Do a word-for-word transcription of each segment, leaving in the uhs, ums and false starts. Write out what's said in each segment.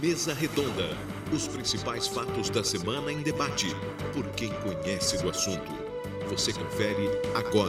Mesa Redonda. Os principais fatos da semana em debate, por quem conhece do assunto. Você confere agora.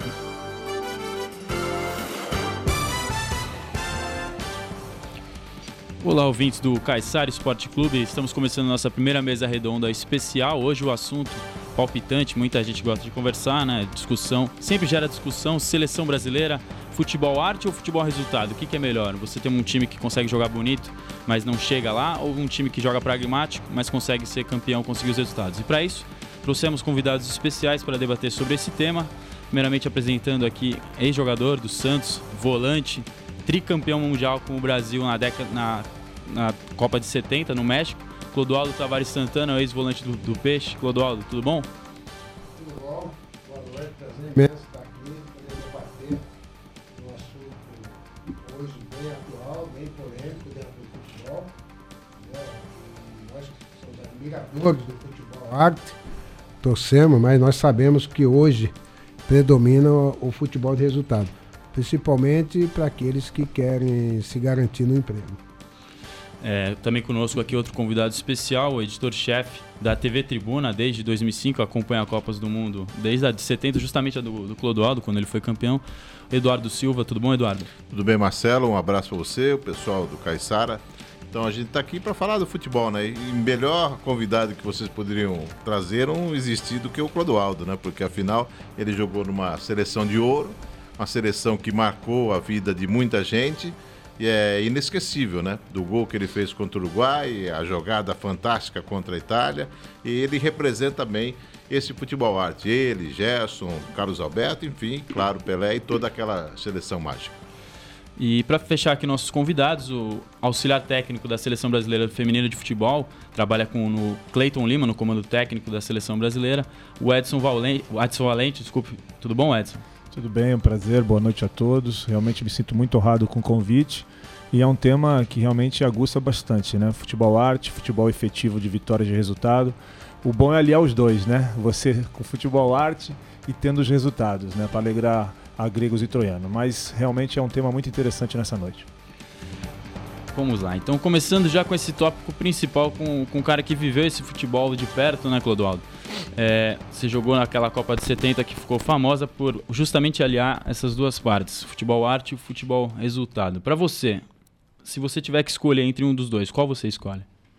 Olá, ouvintes do Caiçara Esporte Clube. Estamos começando nossa primeira mesa redonda especial. Hoje o assunto palpitante, muita gente gosta de conversar, né? Discussão, sempre gera discussão. Seleção brasileira, futebol arte ou futebol resultado? O que, que é melhor? Você tem um time que consegue jogar bonito, mas não chega lá, ou um time que joga pragmático, mas consegue ser campeão, conseguir os resultados? E para isso, trouxemos convidados especiais para debater sobre esse tema. Primeiramente apresentando aqui ex-jogador do Santos, volante, tricampeão mundial com o Brasil na, década, na, na Copa de setenta, no México. Clodoaldo Tavares Santana, ex-volante do, do Peixe. Clodoaldo, tudo bom? Tudo bom, boa noite, prazer imenso estar aqui, poder debater um assunto hoje bem atual, bem polêmico dentro do futebol. Né? Nós que somos admiradores do futebol arte, torcemos, mas nós sabemos que hoje predomina o futebol de resultado, principalmente para aqueles que querem se garantir no emprego. É, também conosco aqui outro convidado especial, o editor-chefe da T V Tribuna, desde dois mil e cinco, acompanha a Copas do Mundo, desde a de setenta, justamente a do, do Clodoaldo, quando ele foi campeão. Eduardo Silva, tudo bom, Eduardo? Tudo bem, Marcelo, um abraço para você, o pessoal do Caiçara. Então a gente está aqui para falar do futebol, né? E melhor convidado que vocês poderiam trazer não existir do que o Clodoaldo, né? Porque afinal ele jogou numa seleção de ouro, uma seleção que marcou a vida de muita gente. E é inesquecível, né? Do gol que ele fez contra o Uruguai, a jogada fantástica contra a Itália. E ele representa bem esse futebol arte. Ele, Gerson, Carlos Alberto, enfim, claro, Pelé e toda aquela seleção mágica. E para fechar aqui nossos convidados, o auxiliar técnico da Seleção Brasileira Feminina de Futebol, trabalha com no Cleiton Lima, no comando técnico da Seleção Brasileira, o Edson Valente, o Edson Valente, desculpe. Tudo bom, Edson? Tudo bem, é um prazer, boa noite a todos. Realmente me sinto muito honrado com o convite e é um tema que realmente aguça bastante, né? Futebol arte, futebol efetivo de vitória de resultado. O bom é aliar os dois, né? Você com futebol arte e tendo os resultados, né? Para alegrar a gregos e troianos. Mas realmente é um tema muito interessante nessa noite. Vamos lá, então começando já com esse tópico principal, com, com o cara que viveu esse futebol de perto, né, Clodoaldo? É, você jogou naquela Copa de setenta que ficou famosa por justamente aliar essas duas partes, futebol arte e futebol resultado. Para você, se você tiver que escolher entre um dos dois, qual você escolhe?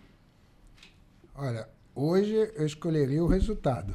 Olha, hoje eu escolheria o resultado,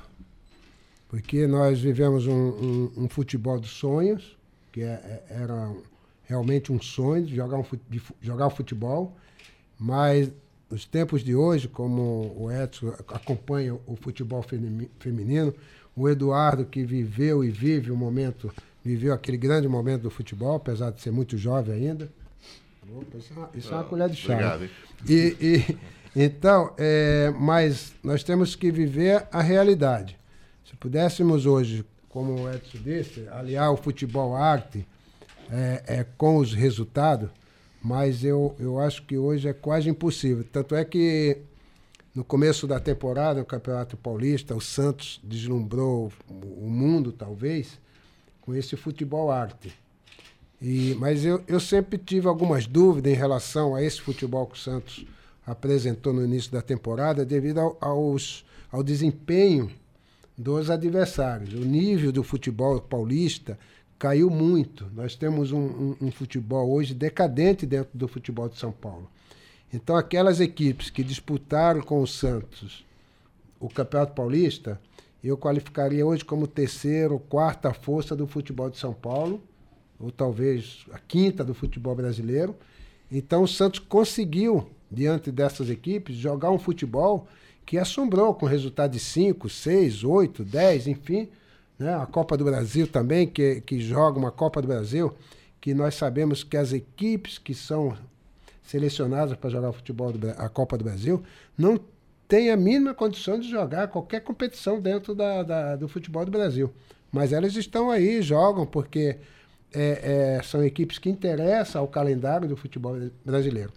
porque nós vivemos um, um, um futebol dos sonhos, que é, era realmente um sonho de jogar, um, de jogar o futebol, mas nos tempos de hoje, como o Edson acompanha o futebol feminino, o Eduardo, que viveu e vive o momento, viveu aquele grande momento do futebol, apesar de ser muito jovem ainda. Opa, isso é uma, isso é uma colher de chá. Obrigado. E, e, então, é, mas nós temos que viver a realidade. Se pudéssemos hoje, como o Edson disse, aliar o futebol arte é, é, com os resultados, mas eu, eu acho que hoje é quase impossível. Tanto é que no começo da temporada, no Campeonato Paulista, o Santos deslumbrou o mundo, talvez, com esse futebol arte. E, mas eu, eu sempre tive algumas dúvidas em relação a esse futebol que o Santos apresentou no início da temporada, devido ao, aos, ao desempenho dos adversários. O nível do futebol paulista caiu muito. Nós temos um, um, um futebol hoje decadente dentro do futebol de São Paulo. Então, aquelas equipes que disputaram com o Santos o Campeonato Paulista, eu qualificaria hoje como terceira ou quarta força do futebol de São Paulo, ou talvez a quinta do futebol brasileiro. Então, o Santos conseguiu, diante dessas equipes, jogar um futebol que assombrou, com resultado de cinco, seis, oito, dez, enfim. Né? A Copa do Brasil também, que, que joga uma Copa do Brasil, que nós sabemos que as equipes que são selecionadas para jogar o futebol do, a Copa do Brasil não têm a mínima condição de jogar qualquer competição dentro da, da, do futebol do Brasil. Mas elas estão aí, jogam, porque é, é, são equipes que interessam ao calendário do futebol brasileiro.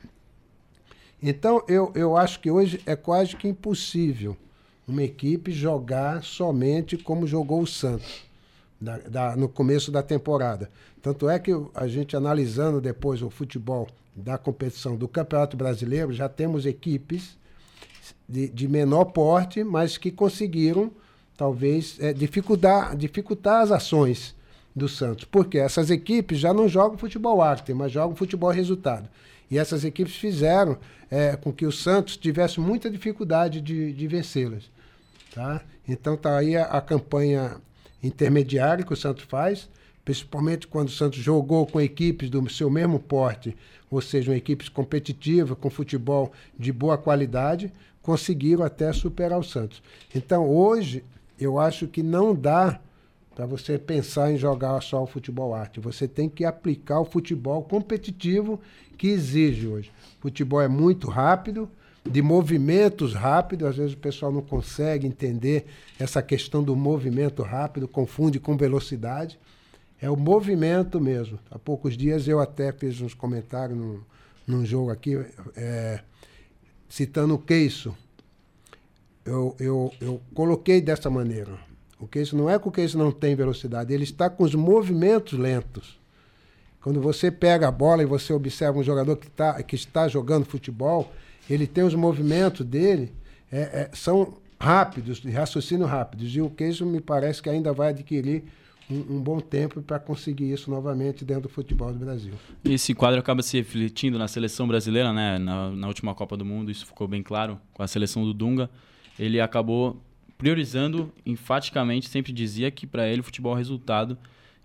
Então, eu, eu acho que hoje é quase que impossível uma equipe jogar somente como jogou o Santos. da, da, no começo da temporada. Tanto é que a gente, analisando depois o futebol da competição do Campeonato Brasileiro, já temos equipes de, de menor porte, mas que conseguiram, talvez, é, dificultar, dificultar as ações do Santos. Porque essas equipes já não jogam futebol arte, mas jogam futebol resultado. E essas equipes fizeram é, com que o Santos tivesse muita dificuldade de, de vencê-las. Tá? Então está aí a, a campanha intermediária que o Santos faz, principalmente quando o Santos jogou com equipes do seu mesmo porte, ou seja, equipes competitivas, com futebol de boa qualidade, conseguiram até superar o Santos. Então, hoje, eu acho que não dá para você pensar em jogar só o futebol arte. Você tem que aplicar o futebol competitivo que exige hoje. O futebol é muito rápido, de movimentos rápidos, às vezes o pessoal não consegue entender essa questão do movimento rápido, confunde com velocidade. É o movimento mesmo. Há poucos dias eu até fiz uns comentários num, num jogo aqui, é, citando o Keiso. Eu, eu, eu coloquei dessa maneira. O Keiso não é que o Keiso não tem velocidade, ele está com os movimentos lentos. Quando você pega a bola e você observa um jogador que, tá, que está jogando futebol, ele tem os movimentos dele, é, é, são rápidos, de raciocínio rápidos. E o Keiso me parece que ainda vai adquirir um, um bom tempo para conseguir isso novamente dentro do futebol do Brasil. Esse quadro acaba se refletindo na seleção brasileira, né? Na, na última Copa do Mundo, isso ficou bem claro com a seleção do Dunga. Ele acabou priorizando, enfaticamente, sempre dizia que para ele o futebol é resultado.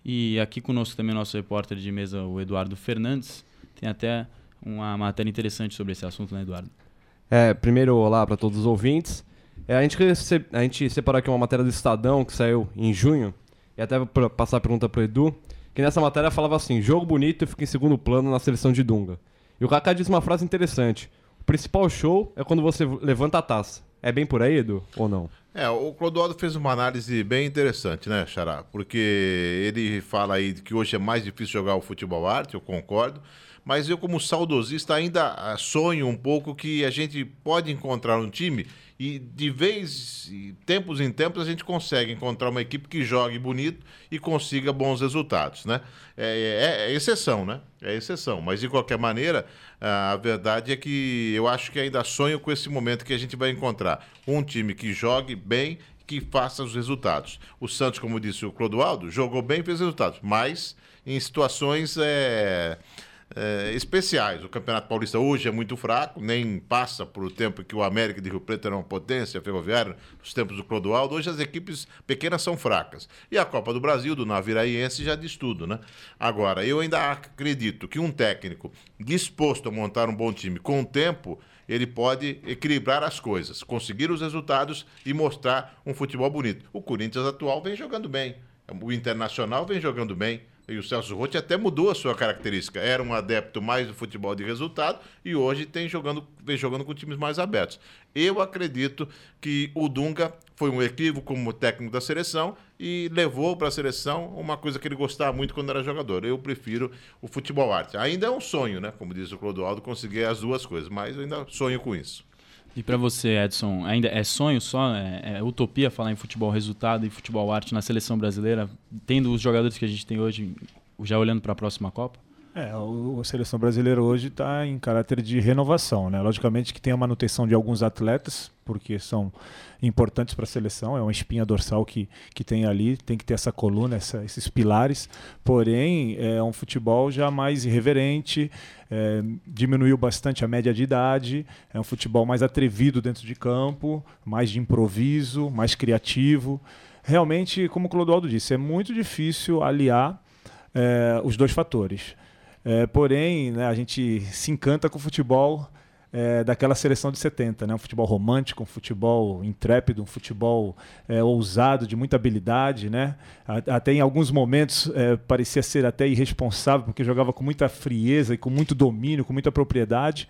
E aqui conosco também o nosso repórter de mesa, o Eduardo Fernandes, tem até uma matéria interessante sobre esse assunto, né, Eduardo? É, primeiro, olá para todos os ouvintes. É, a, gente, a gente separou aqui uma matéria do Estadão, que saiu em junho, e até vou passar a pergunta para o Edu, que nessa matéria falava assim: jogo bonito e fica em segundo plano na seleção de Dunga. E o Kaká diz uma frase interessante: o principal show é quando você levanta a taça. É bem por aí, Edu, ou não? É, o Clodoaldo fez uma análise bem interessante, né, Xará? Porque ele fala aí que hoje é mais difícil jogar o futebol arte, eu concordo, mas eu, como saudosista, ainda sonho um pouco que a gente pode encontrar um time e, de vez, de tempos em tempos, a gente consegue encontrar uma equipe que jogue bonito e consiga bons resultados, né? É, é, é exceção, né? É exceção, mas de qualquer maneira, a verdade é que eu acho que ainda sonho com esse momento que a gente vai encontrar um time que jogue bem, que faça os resultados. O Santos, como disse o Clodoaldo, jogou bem e fez resultados, mas em situações é, é, especiais. O Campeonato Paulista hoje é muito fraco, nem passa por o tempo que o América de Rio Preto era uma potência ferroviária, nos tempos do Clodoaldo. Hoje as equipes pequenas são fracas. E a Copa do Brasil, do Naviraense, já diz tudo, né? Agora, eu ainda acredito que um técnico disposto a montar um bom time com o tempo, ele pode equilibrar as coisas, conseguir os resultados e mostrar um futebol bonito. O Corinthians atual vem jogando bem, o Internacional vem jogando bem, e o Celso Roth até mudou a sua característica. Era um adepto mais do futebol de resultado e hoje tem jogando, vem jogando com times mais abertos. Eu acredito que o Dunga foi um equívoco como técnico da seleção e levou para a seleção uma coisa que ele gostava muito quando era jogador. Eu prefiro o futebol arte. Ainda é um sonho, né? Como diz o Clodoaldo, conseguir as duas coisas, mas eu ainda sonho com isso. E para você, Edson, ainda é sonho só? É, é utopia falar em futebol resultado e futebol arte na seleção brasileira, tendo os jogadores que a gente tem hoje, já olhando para a próxima Copa? É, o, a seleção brasileira hoje está em caráter de renovação, né? Logicamente que tem a manutenção de alguns atletas, porque são importantes para a seleção, é uma espinha dorsal que, que tem ali, tem que ter essa coluna, essa, esses pilares, porém é um futebol já mais irreverente, é, diminuiu bastante a média de idade, é um futebol mais atrevido dentro de campo, mais de improviso, mais criativo. Realmente, como o Clodoaldo disse, é muito difícil aliar é, os dois fatores. É, porém, né, a gente se encanta com o futebol é, daquela seleção de setenta, né? Um futebol romântico, um futebol intrépido, um futebol é, ousado, de muita habilidade, né? Até em alguns momentos é, parecia ser até irresponsável, porque jogava com muita frieza e com muito domínio, com muita propriedade.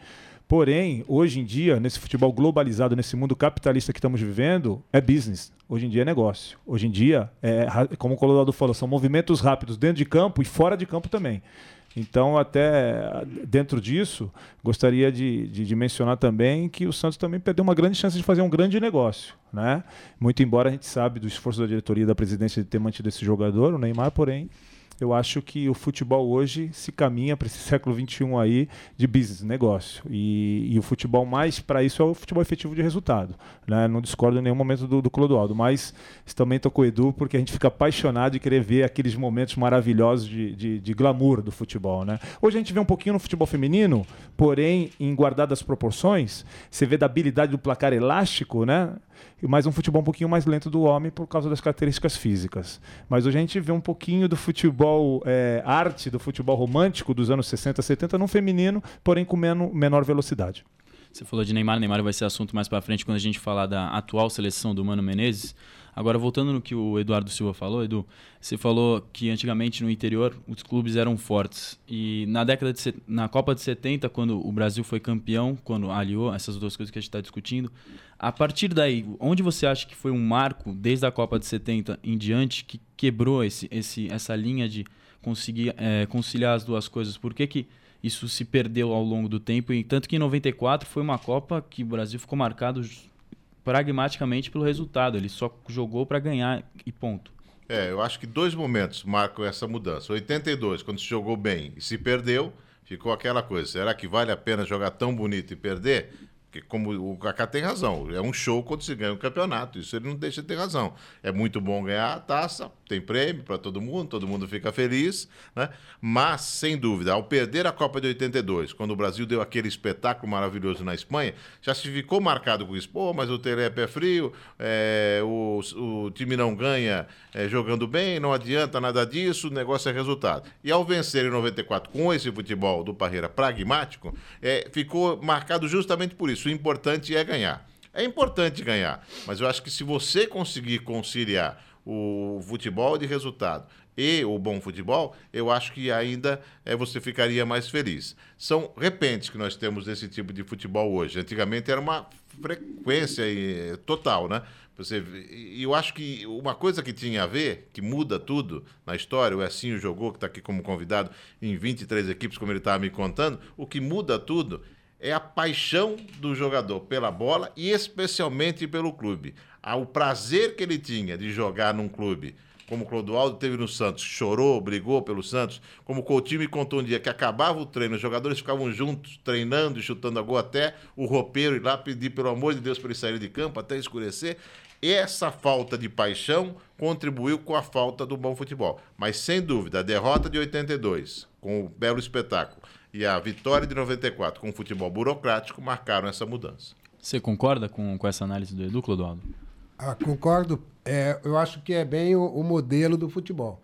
Porém, hoje em dia, nesse futebol globalizado, nesse mundo capitalista que estamos vivendo, é business. Hoje em dia é negócio. Hoje em dia, é, como o Clodoaldo falou, são movimentos rápidos dentro de campo e fora de campo também. Então, até dentro disso, gostaria de, de, de mencionar também que o Santos também perdeu uma grande chance de fazer um grande negócio, né? Muito embora a gente sabe do esforço da diretoria e da presidência de ter mantido esse jogador, o Neymar, porém, eu acho que o futebol hoje se caminha para esse século vinte e um aí de business, negócio. E, e o futebol mais para isso é o futebol efetivo de resultado, né? Não discordo em nenhum momento do, do Clodoaldo, mas também estou com o Edu porque a gente fica apaixonado de querer ver aqueles momentos maravilhosos de, de, de glamour do futebol, né? Hoje a gente vê um pouquinho no futebol feminino, porém, em guardadas proporções, você vê da habilidade do placar elástico, né? Mas um futebol um pouquinho mais lento do homem por causa das características físicas. Mas hoje a gente vê um pouquinho do futebol é, arte, do futebol romântico dos anos sessenta, setenta no feminino, porém com men- menor velocidade. Você falou de Neymar, Neymar vai ser assunto mais para frente quando a gente falar da atual seleção do Mano Menezes. Agora, voltando no que o Eduardo Silva falou, Edu, você falou que antigamente no interior os clubes eram fortes. E na década de na Copa de setenta, quando o Brasil foi campeão, quando aliou essas duas coisas que a gente está discutindo, a partir daí, onde você acha que foi um marco, desde a Copa de setenta em diante, que quebrou esse, esse, essa linha de conseguir é, conciliar as duas coisas? Por que que isso se perdeu ao longo do tempo? E tanto que em noventa e quatro foi uma Copa que o Brasil ficou marcado pragmaticamente pelo resultado. Ele só jogou para ganhar e ponto. É, eu acho que dois momentos marcam essa mudança. oitenta e dois, quando se jogou bem e se perdeu, ficou aquela coisa. Será que vale a pena jogar tão bonito e perder? Porque como o Kaká tem razão, é um show quando se ganha um campeonato, isso ele não deixa de ter razão. É muito bom ganhar a taça, tem prêmio para todo mundo, todo mundo fica feliz, né? Mas, sem dúvida, ao perder a Copa de oitenta e dois, quando o Brasil deu aquele espetáculo maravilhoso na Espanha, já se ficou marcado com isso. Pô, mas o Tele é pé frio, é, o, o time não ganha é, jogando bem, não adianta nada disso, o negócio é resultado. E ao vencer em noventa e quatro com esse futebol do Parreira pragmático, é, ficou marcado justamente por isso. O importante é ganhar. É importante ganhar, mas eu acho que se você conseguir conciliar o futebol de resultado e o bom futebol, eu acho que ainda é, você ficaria mais feliz. São repentes que nós temos desse tipo de futebol hoje. Antigamente era uma frequência e, total, né? Você, e eu acho que uma coisa que tinha a ver, que muda tudo na história, o Essinho jogou, que está aqui como convidado, em vinte e três equipes, como ele estava me contando, o que muda tudo é a paixão do jogador pela bola e especialmente pelo clube. O prazer que ele tinha de jogar num clube, como o Clodoaldo teve no Santos, chorou, brigou pelo Santos, como o Coutinho me contou um dia que acabava o treino, os jogadores ficavam juntos, treinando e chutando a gol até o roupeiro ir lá pedir pelo amor de Deus para ele sair de campo, até escurecer. Essa falta de paixão contribuiu com a falta do bom futebol. Mas, sem dúvida, a derrota de oitenta e dois, com o belo espetáculo, e a vitória de noventa e quatro com o futebol burocrático marcaram essa mudança. Você concorda com, com essa análise do Edu, Clodoaldo? Ah, concordo. É, eu acho que é bem o, o modelo do futebol.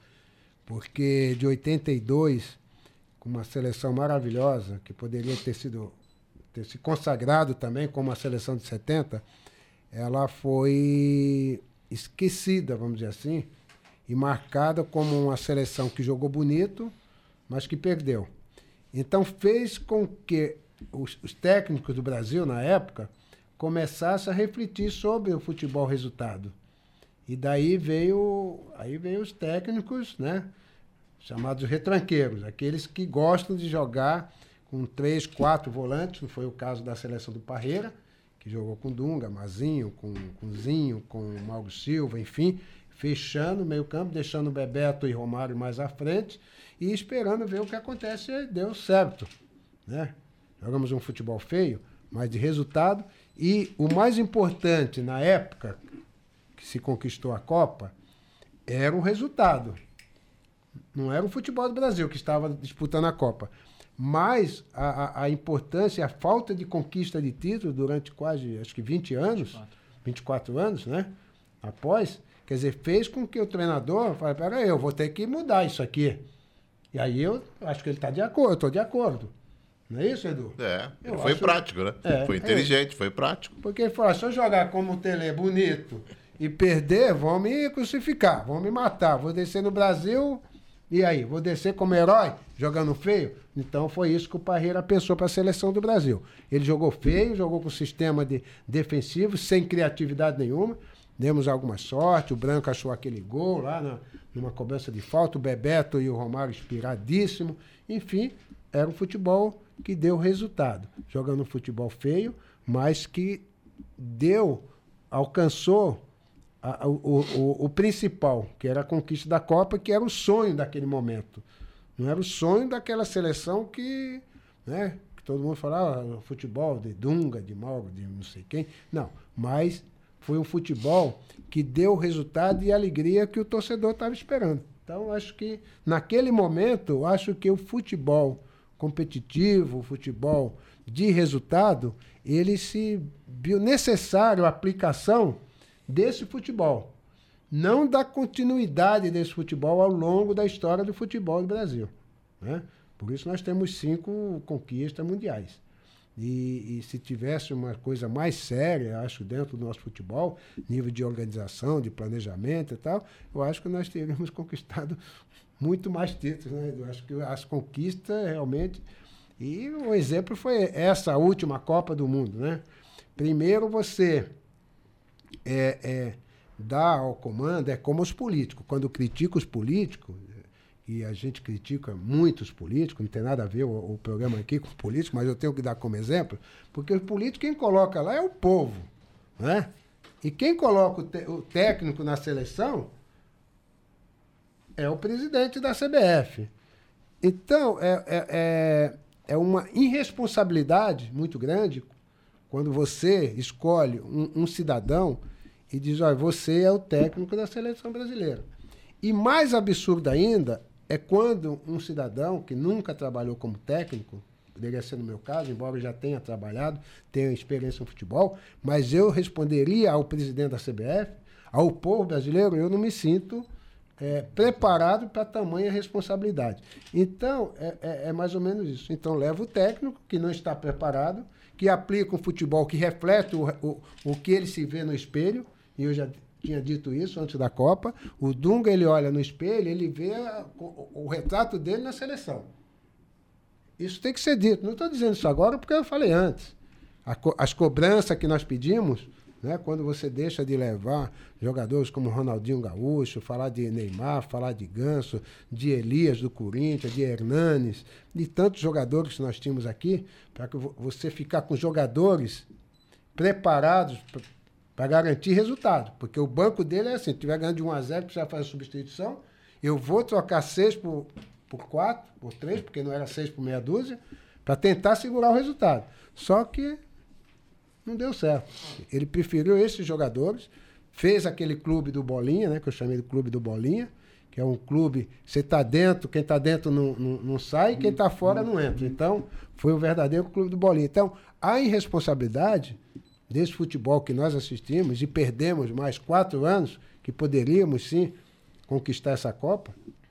Porque de oitenta e dois, com uma seleção maravilhosa, que poderia ter sido ter se consagrado também como a seleção de setenta, ela foi esquecida, vamos dizer assim, e marcada como uma seleção que jogou bonito, mas que perdeu. Então fez com que os, os técnicos do Brasil, na época, começassem a refletir sobre o futebol resultado. E daí veio, aí veio os técnicos, né, chamados retranqueiros, aqueles que gostam de jogar com três, quatro volantes, não foi o caso da seleção do Parreira, que jogou com Dunga, Mazinho, com, com Zinho, com Mauro Silva, enfim, fechando o meio campo, deixando o Bebeto e Romário mais à frente, e esperando ver o que acontece, e deu certo, né? Jogamos um futebol feio, mas de resultado, e o mais importante na época que se conquistou a Copa era o resultado. Não era o futebol do Brasil que estava disputando a Copa, mas a, a, a importância, a falta de conquista de título durante quase, acho que vinte anos, vinte e quatro anos, né? Após, quer dizer, fez com que o treinador falasse, peraí, eu vou ter que mudar isso aqui. E aí eu acho que ele está de acordo, eu estou de acordo. Não é isso, Edu? É, eu foi acho... prático, né? É, foi inteligente, é. foi prático. Porque ele falou, se eu jogar como o Tele bonito e perder, vão me crucificar, vão me matar. Vou descer no Brasil, E aí, vou descer como herói, jogando feio? Então foi isso que o Parreira pensou para a seleção do Brasil. Ele jogou feio, jogou com sistema de defensivo, sem criatividade nenhuma. Demos alguma sorte, o Branco achou aquele gol lá na, numa cobrança de falta, o Bebeto e o Romário inspiradíssimo. Enfim, era um futebol que deu resultado. Jogando um futebol feio, mas que deu, alcançou a, o, o, o principal, que era a conquista da Copa, que era o sonho daquele momento. Não era o sonho daquela seleção que, né, que todo mundo falava, futebol de Dunga, de Mauro, de não sei quem. Não, mas foi um futebol que deu o resultado e a alegria que o torcedor estava esperando. Então, acho que, naquele momento, acho que o futebol competitivo, o futebol de resultado, ele se viu necessário a aplicação desse futebol. Não da continuidade desse futebol ao longo da história do futebol do Brasil, né? Por isso nós temos cinco conquistas mundiais. E, e se tivesse uma coisa mais séria, acho, dentro do nosso futebol, nível de organização, de planejamento e tal, eu acho que nós teríamos conquistado muito mais títulos, né? Eu acho que as conquistas realmente... E o exemplo foi essa última Copa do Mundo, né? Primeiro você é, é, dá ao comando, é como os políticos. Quando critica os políticos, e a gente critica muitos políticos, não tem nada a ver o, o programa aqui com políticos, mas eu tenho que dar como exemplo, porque o político, quem coloca lá é o povo, né? E quem coloca o, te, o técnico na seleção é o presidente da C B F. Então, é, é, é, é uma irresponsabilidade muito grande quando você escolhe um, um cidadão e diz, olha, você é o técnico da seleção brasileira. E mais absurdo ainda é quando um cidadão que nunca trabalhou como técnico, poderia ser no meu caso, embora eu já tenha trabalhado, tenha experiência no futebol, mas eu responderia ao presidente da C B F, ao povo brasileiro, eu não me sinto é, preparado para tamanha responsabilidade. Então, é, é, é mais ou menos isso. Então, leva o técnico que não está preparado, que aplica um futebol que reflete o, o, o que ele se vê no espelho, e eu já tinha dito isso antes da Copa. O Dunga, ele olha no espelho, ele vê a, o, o retrato dele na seleção. Isso tem que ser dito. Não estou dizendo isso agora porque eu falei antes. A, as cobranças que nós pedimos, né, quando você deixa de levar jogadores como Ronaldinho Gaúcho, falar de Neymar, falar de Ganso, de Elias do Corinthians, de Hernanes, de tantos jogadores que nós tínhamos aqui, para que você ficar com jogadores preparados para garantir resultado. Porque o banco dele é assim, se estiver ganhando de um a zero, precisa fazer substituição, eu vou trocar seis por, por quatro, por três, porque não era seis por meia dúzia, para tentar segurar o resultado. Só que não deu certo. Ele preferiu esses jogadores, fez aquele clube do Bolinha, né, que eu chamei de clube do Bolinha, que é um clube, você está dentro, quem está dentro não, não, não sai, quem está fora não entra. Então, foi o verdadeiro clube do Bolinha. Então, a irresponsabilidade desse futebol que nós assistimos e perdemos mais quatro anos, que poderíamos, sim, conquistar essa Copa,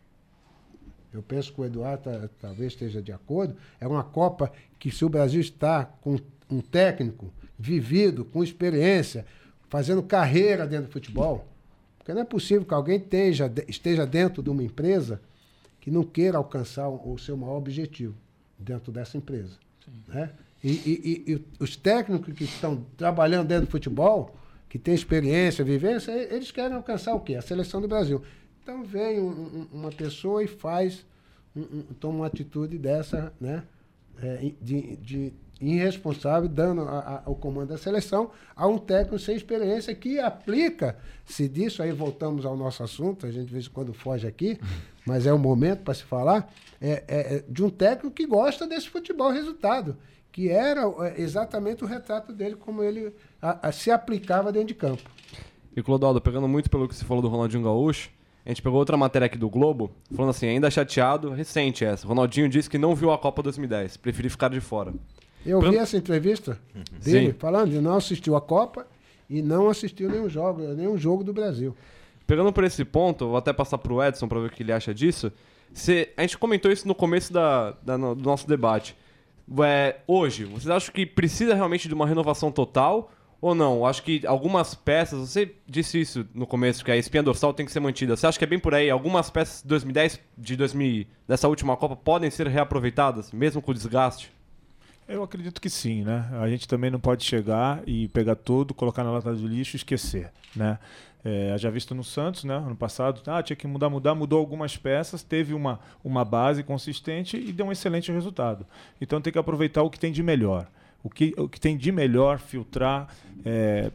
eu penso que o Eduardo tá, talvez esteja de acordo, é uma Copa que, se o Brasil está com um técnico vivido, com experiência, fazendo carreira dentro do futebol, porque não é possível que alguém esteja, esteja dentro de uma empresa que não queira alcançar o, o seu maior objetivo dentro dessa empresa, né? E, e, e os técnicos que estão trabalhando dentro do futebol, que têm experiência, vivência, eles querem alcançar o quê? A seleção do Brasil. Então vem um, um, uma pessoa e faz, um, um, toma uma atitude dessa, né, é, de, de irresponsável, dando a, a, o comando da seleção a um técnico sem experiência que aplica, se disso, aí voltamos ao nosso assunto, a gente de vez em quando foge aqui, mas é o momento para se falar, é, é, de um técnico que gosta desse futebol resultado, que era exatamente o retrato dele, como ele a, a, se aplicava dentro de campo. E, Clodoaldo, pegando muito pelo que você falou do Ronaldinho Gaúcho, a gente pegou outra matéria aqui do Globo, falando assim, ainda chateado, recente essa. Ronaldinho disse que não viu a Copa dois mil e dez, preferiu ficar de fora. Eu Pra... vi essa entrevista dele, Sim. falando que não assistiu a Copa e não assistiu nenhum jogo, nenhum jogo do Brasil. Pegando por esse ponto, vou até passar para o Edson para ver o que ele acha disso. Você, a gente comentou isso no começo da, da, do nosso debate. É, hoje, vocês acham que precisa realmente de uma renovação total Ou não? Acho que algumas peças, você disse isso no começo, que a espinha dorsal tem que ser mantida. Você acha que é bem por aí? Algumas peças de dois mil e dez, de dois mil, dessa última Copa, podem ser reaproveitadas, mesmo com o desgaste? Eu acredito que sim, né? A gente também não pode chegar e pegar tudo, colocar na lata do lixo e esquecer, né? É, já visto no Santos, né? Ano passado, ah, tinha que mudar, mudar, mudou algumas peças, teve uma, uma base consistente e deu um excelente resultado. Então tem que aproveitar o que tem de melhor. O que, o que tem de melhor, filtrar, é,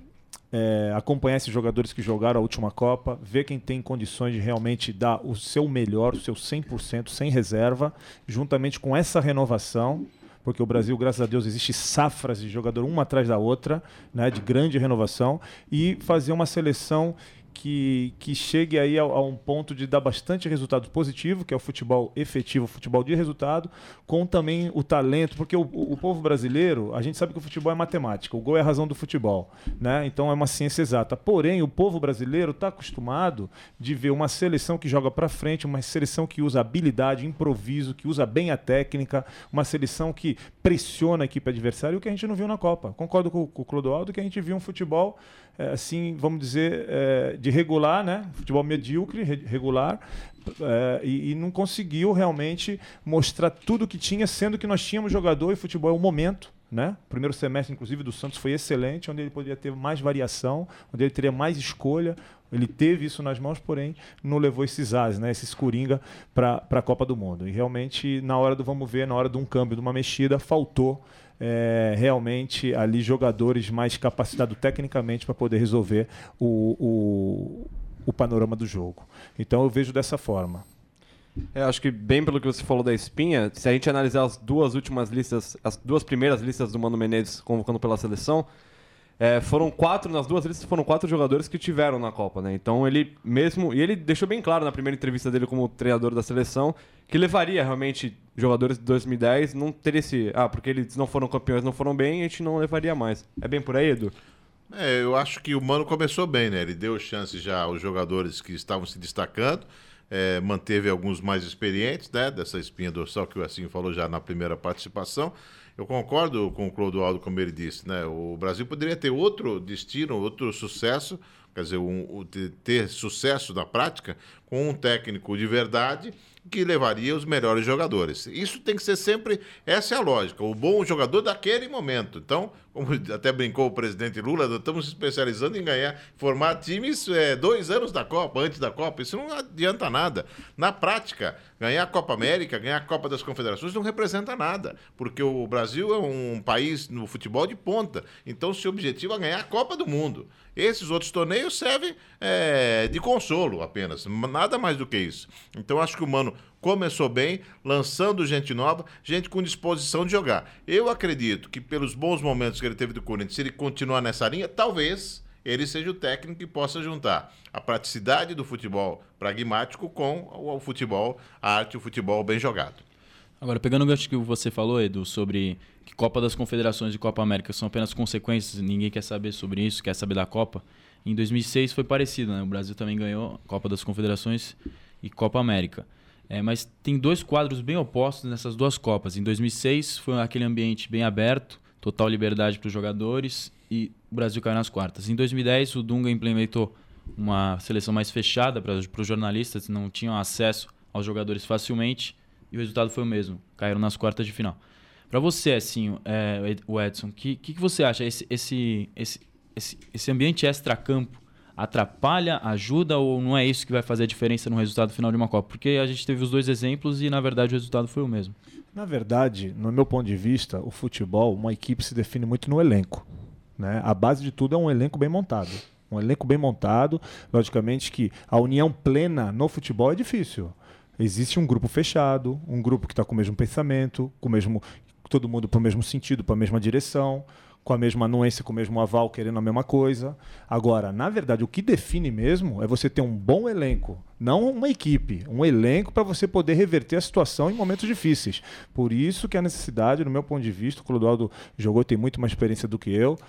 é, acompanhar esses jogadores que jogaram a última Copa, ver quem tem condições de realmente dar o seu melhor, o seu cem por cento, sem reserva, juntamente com essa renovação, porque o Brasil, graças a Deus, existe safras de jogador uma atrás da outra, né, de grande renovação, e fazer uma seleção que, que chegue aí a, a um ponto de dar bastante resultado positivo, que é o futebol efetivo, o futebol de resultado, com também o talento, porque o, o, o povo brasileiro, a gente sabe que o futebol é matemática, o gol é a razão do futebol, né? Então é uma ciência exata. Porém, o povo brasileiro está acostumado de ver uma seleção que joga para frente, uma seleção que usa habilidade, improviso, que usa bem a técnica, uma seleção que pressiona a equipe adversária, o que a gente não viu na Copa. Concordo com, com o Clodoaldo que a gente viu um futebol, é, assim, vamos dizer, é, de regular, né? Futebol medíocre, regular, é, e, e não conseguiu realmente mostrar tudo que tinha, sendo que nós tínhamos jogador e futebol é o momento, né? O primeiro semestre, inclusive, do Santos foi excelente, onde ele poderia ter mais variação, onde ele teria mais escolha. Ele teve isso nas mãos, porém não levou esses as, né? Esses coringa para a Copa do Mundo. E realmente, na hora do vamos ver, na hora de um câmbio, de uma mexida, faltou É, realmente ali jogadores mais capacitados tecnicamente para poder resolver o, o, o panorama do jogo. Então eu vejo dessa forma. É, acho que bem pelo que você falou da espinha, se a gente analisar as duas últimas listas, as duas primeiras listas do Mano Menezes convocando pela seleção, é, foram quatro, nas duas listas foram quatro jogadores que tiveram na Copa, né? Então ele mesmo, e ele deixou bem claro na primeira entrevista dele como treinador da seleção, que levaria realmente jogadores de dois mil e dez, não teria esse, ah, porque eles não foram campeões, não foram bem, a gente não levaria mais. É bem por aí, Edu? É, eu acho que o Mano começou bem, né? Ele deu chance já aos jogadores que estavam se destacando, é, manteve alguns mais experientes, né? Dessa espinha dorsal que o Assim falou já na primeira participação. Eu concordo com o Clodoaldo, como ele disse, né? O Brasil poderia ter outro destino, outro sucesso, quer dizer, um, um, ter sucesso na prática com um técnico de verdade que levaria os melhores jogadores. Isso tem que ser sempre, essa é a lógica, o bom jogador daquele momento. Então, como até brincou o presidente Lula, nós estamos se especializando em ganhar, formar times é, dois anos da Copa, antes da Copa, isso não adianta nada. Na prática, ganhar a Copa América, ganhar a Copa das Confederações não representa nada, porque o Brasil é um país no futebol de ponta, então seu objetivo é ganhar a Copa do Mundo. Esses outros torneios servem é, de consolo apenas, nada mais do que isso. Então acho que o Mano começou bem, lançando gente nova, gente com disposição de jogar. Eu acredito que pelos bons momentos que ele teve do Corinthians, se ele continuar nessa linha, talvez ele seja o técnico que possa juntar a praticidade do futebol pragmático com o futebol, a arte e o futebol bem jogado. Agora, pegando o gancho que você falou, Edu, sobre que Copa das Confederações e Copa América são apenas consequências, ninguém quer saber sobre isso, quer saber da Copa. Em dois mil e seis foi parecido, né? O Brasil também ganhou Copa das Confederações e Copa América. É, mas tem dois quadros bem opostos nessas duas Copas. Em dois mil e seis foi aquele ambiente bem aberto, total liberdade para os jogadores e o Brasil caiu nas quartas. Em dois mil e dez o Dunga implementou uma seleção mais fechada para os jornalistas, não tinham acesso aos jogadores facilmente e o resultado foi o mesmo, caíram nas quartas de final. Para você, assim, é, o Edson, o que, que, que você acha? Esse, esse, esse, esse, esse ambiente extra-campo atrapalha, ajuda ou não é isso que vai fazer a diferença no resultado final de uma Copa? Porque a gente teve os dois exemplos e, na verdade, o resultado foi o mesmo. Na verdade, no meu ponto de vista, o futebol, uma equipe se define muito no elenco, né? A base de tudo é um elenco bem montado. Um elenco bem montado, logicamente que a união plena no futebol é difícil. Existe um grupo fechado, um grupo que está com o mesmo pensamento, com o mesmo, todo mundo para o mesmo sentido, para a mesma direção, com a mesma anuência, com o mesmo aval, querendo a mesma coisa. Agora, na verdade, o que define mesmo é você ter um bom elenco, não uma equipe, um elenco para você poder reverter a situação em momentos difíceis. Por isso que a necessidade, no meu ponto de vista, o Clodoaldo jogou, tem muito mais experiência do que eu,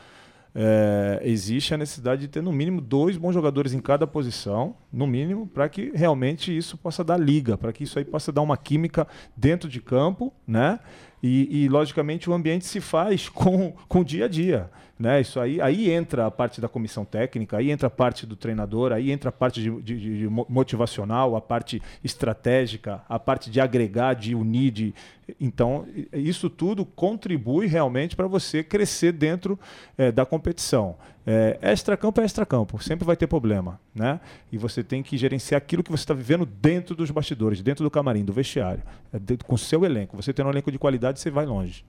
É, existe a necessidade de ter no mínimo dois bons jogadores em cada posição, no mínimo, para que realmente isso possa dar liga, para que isso aí possa dar uma química dentro de campo, né? E, e logicamente, o ambiente se faz com, com o dia a dia. Né? Isso aí, aí entra a parte da comissão técnica, aí entra a parte do treinador, aí entra a parte de, de, de motivacional, a parte estratégica, a parte de agregar, de unir. De... Então, isso tudo contribui realmente para você crescer dentro é, da competição. É, extracampo é extracampo, sempre vai ter problema. Né? E você tem que gerenciar aquilo que você está vivendo dentro dos bastidores, dentro do camarim, do vestiário, é, dentro, com o seu elenco. Você tendo um elenco de qualidade, você vai longe.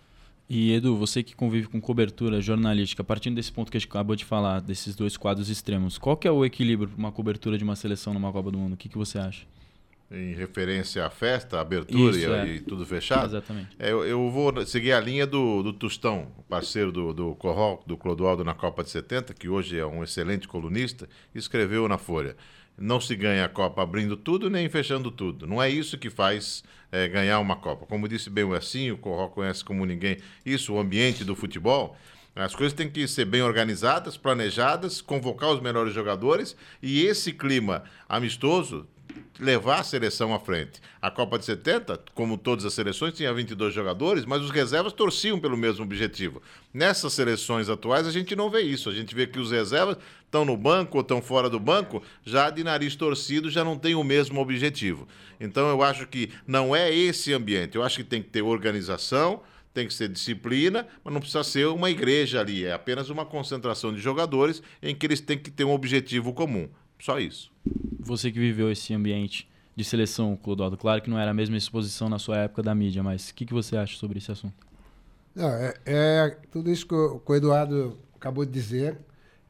E Edu, você que convive com cobertura jornalística, partindo desse ponto que a gente acabou de falar, desses dois quadros extremos, qual que é o equilíbrio para uma cobertura de uma seleção numa Copa do Mundo? O que, que você acha? Em referência à festa, à abertura Isso, e, é. e tudo fechado? Exatamente. É, eu, eu vou seguir a linha do, do Tostão, parceiro do, do Corral, do Clodoaldo na Copa de setenta, que hoje é um excelente colunista, escreveu na Folha: não se ganha a Copa abrindo tudo nem fechando tudo. Não é isso que faz é, ganhar uma Copa. Como disse bem o Essinho, o Corral conhece como ninguém isso, o ambiente do futebol. As coisas têm que ser bem organizadas, planejadas, convocar os melhores jogadores e esse clima amistoso levar a seleção à frente. A Copa de setenta, como todas as seleções, tinha vinte e dois jogadores, mas os reservas torciam pelo mesmo objetivo. Nessas seleções atuais, a gente não vê isso. A gente vê que os reservas estão no banco ou estão fora do banco, já de nariz torcido, já não tem o mesmo objetivo. Então, eu acho que não é esse ambiente. Eu acho que tem que ter organização, tem que ser disciplina, mas não precisa ser uma igreja ali. É apenas uma concentração de jogadores em que eles têm que ter um objetivo comum. Só isso. Você que viveu esse ambiente de seleção, Clodoaldo, claro que não era a mesma exposição na sua época da mídia, mas o que, que você acha sobre esse assunto? Não, é, é tudo isso que o, que o Eduardo acabou de dizer.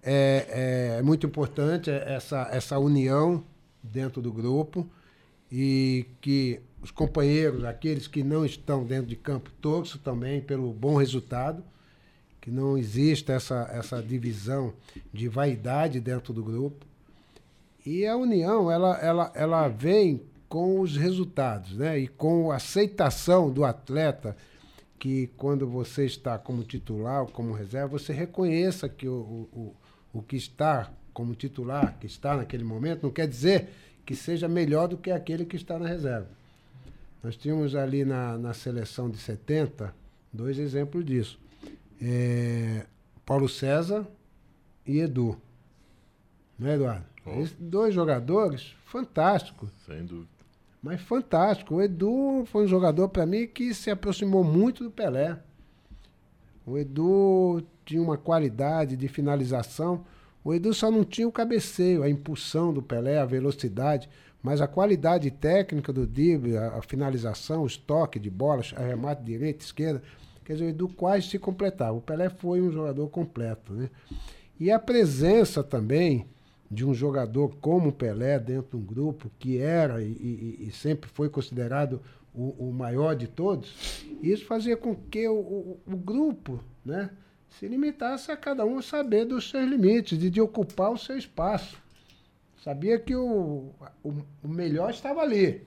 É, é, é muito importante essa, essa união dentro do grupo e que os companheiros, aqueles que não estão dentro de campo, torçam também pelo bom resultado, que não exista essa, essa divisão de vaidade dentro do grupo. E a união, ela, ela, ela vem com os resultados, né? E com a aceitação do atleta, que quando você está como titular ou como reserva, você reconheça que o, o, o que está como titular, que está naquele momento, não quer dizer que seja melhor do que aquele que está na reserva. Nós tínhamos ali na, na seleção de setenta dois exemplos disso. É, Paulo César e Edu. Não é, Eduardo? Oh. Esses dois jogadores fantásticos. Sem dúvida. Mas fantástico. O Edu foi um jogador, para mim, que se aproximou muito do Pelé. O Edu tinha uma qualidade de finalização. O Edu só não tinha o cabeceio, a impulsão do Pelé, a velocidade, mas a qualidade técnica do drible, a, a finalização, os toques de bola, arremate direita, esquerda. Quer dizer, o Edu quase se completava. O Pelé foi um jogador completo, né? E a presença também de um jogador como o Pelé dentro de um grupo que era e, e, e sempre foi considerado o, o maior de todos, isso fazia com que o, o, o grupo, né, se limitasse a cada um saber dos seus limites, de, de ocupar o seu espaço. Sabia que o, o, o melhor estava ali.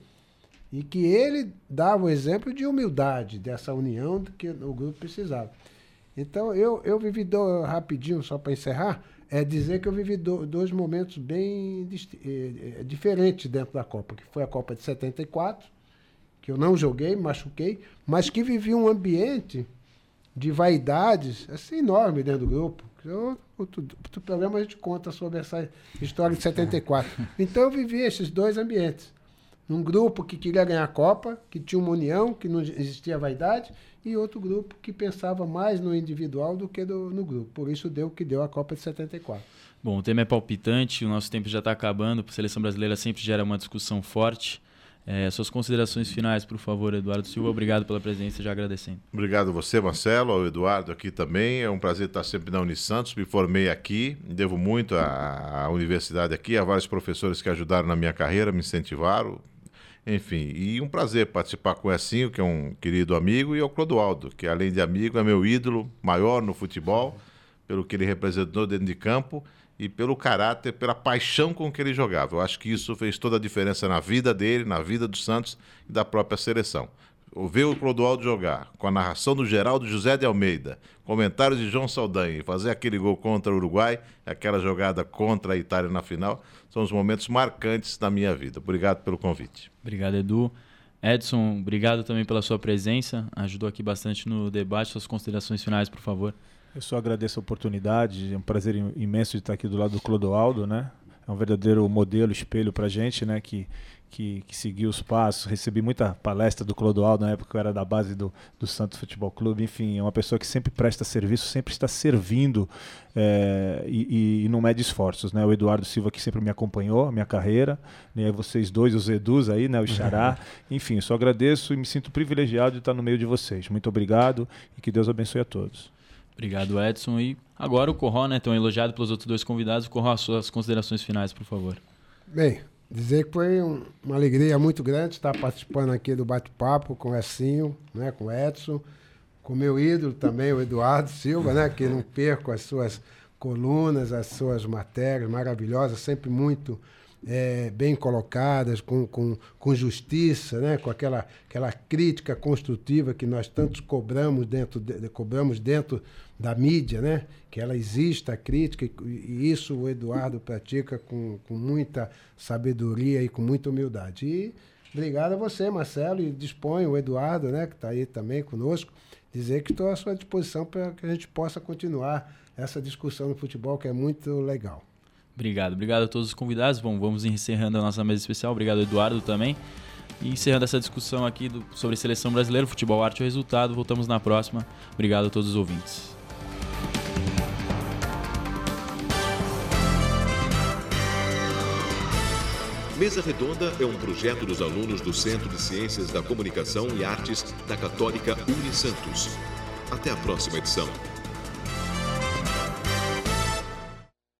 E que ele dava o exemplo de humildade, dessa união que o grupo precisava. Então, eu, eu vivi, do, rapidinho, só para encerrar, é dizer que eu vivi do, dois momentos bem eh, diferentes dentro da Copa, que foi a Copa de setenta e quatro, que eu não joguei, machuquei, mas que vivi um ambiente de vaidades assim, enorme dentro do grupo. Eu, outro, outro programa a gente conta sobre essa história de setenta e quatro. Então, eu vivi esses dois ambientes. Um grupo que queria ganhar a Copa, que tinha uma união, que não existia vaidade, e outro grupo que pensava mais no individual do que do, no grupo. Por isso deu o que deu a Copa de setenta e quatro. Bom, o tema é palpitante, o nosso tempo já está acabando, a seleção brasileira sempre gera uma discussão forte. É, suas considerações finais, por favor, Eduardo Silva. Obrigado pela presença, já agradecendo. Obrigado a você, Marcelo, ao Eduardo aqui também. É um prazer estar sempre na Unisantos. Me formei aqui, devo muito à, à universidade aqui, a vários professores que ajudaram na minha carreira, me incentivaram. Enfim, e um prazer participar com o Essinho, que é um querido amigo, e ao Clodoaldo, que além de amigo é meu ídolo maior no futebol, pelo que ele representou dentro de campo e pelo caráter, pela paixão com que ele jogava. Eu acho que isso fez toda a diferença na vida dele, na vida do Santos e da própria seleção. Ver o Clodoaldo jogar, com a narração do Geraldo José de Almeida, comentários de João Saldanha e fazer aquele gol contra o Uruguai, aquela jogada contra a Itália na final, são os momentos marcantes da minha vida. Obrigado pelo convite. Obrigado, Edu. Edson, obrigado também pela sua presença, ajudou aqui bastante no debate. Suas considerações finais, por favor. Eu só agradeço a oportunidade, é um prazer imenso de estar aqui do lado do Clodoaldo, né? É um verdadeiro modelo, espelho pra gente, né? Que, que, que seguiu os passos. Recebi muita palestra do Clodoaldo na época que eu era da base do, do Santos Futebol Clube. Enfim, é uma pessoa que sempre presta serviço, sempre está servindo é, e, e não mede esforços, né? O Eduardo Silva, que sempre me acompanhou, a minha carreira, né? Vocês dois, os Edus aí, né? O Xará. Enfim, eu só agradeço e me sinto privilegiado de estar no meio de vocês. Muito obrigado e que Deus abençoe a todos. Obrigado, Edson. E agora o Corró, né? Tão elogiado pelos outros dois convidados. Corró, suas considerações finais, por favor. Bem, dizer que foi um, uma alegria muito grande estar participando aqui do bate-papo com o Ecinho, né, com o Edson, com o meu ídolo também, o Eduardo Silva, né, que não perco as suas colunas, as suas matérias maravilhosas, sempre muito é, bem colocadas, com, com, com justiça, né, com aquela, aquela crítica construtiva que nós tantos cobramos dentro, de, cobramos dentro da mídia, né, que ela exista, a crítica, e, e isso o Eduardo pratica com, com muita sabedoria e com muita humildade. E obrigado a você, Marcelo, e disponho o Eduardo, né, que está aí também conosco, dizer que estou à sua disposição para que a gente possa continuar essa discussão no futebol, que é muito legal. Obrigado. Obrigado a todos os convidados. Bom, vamos encerrando a nossa mesa especial. Obrigado, Eduardo, também. E encerrando essa discussão aqui do, sobre seleção brasileira, futebol, arte e resultado. Voltamos na próxima. Obrigado a todos os ouvintes. Mesa Redonda é um projeto dos alunos do Centro de Ciências da Comunicação e Artes da Católica Unisantos. Até a próxima edição.